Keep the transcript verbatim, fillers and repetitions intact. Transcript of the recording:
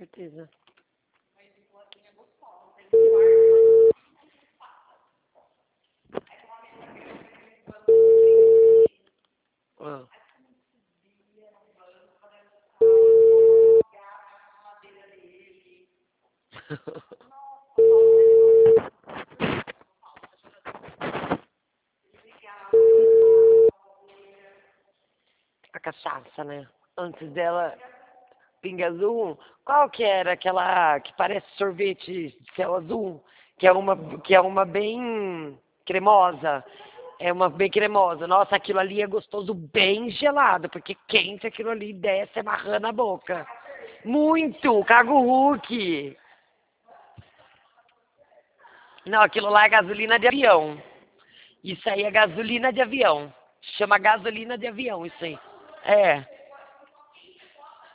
certeza. Ah. A cachaça, né? Antes dela, pinga azul. Qual que era aquela que parece sorvete de céu azul? Que é uma, que é uma bem cremosa. É uma bem cremosa. Nossa, aquilo ali é gostoso bem gelado, porque quente aquilo ali desce amarrando a boca. Muito! Cago Hulk! Não, aquilo lá é gasolina de avião. Isso aí é gasolina de avião. Chama gasolina de avião, isso aí. É.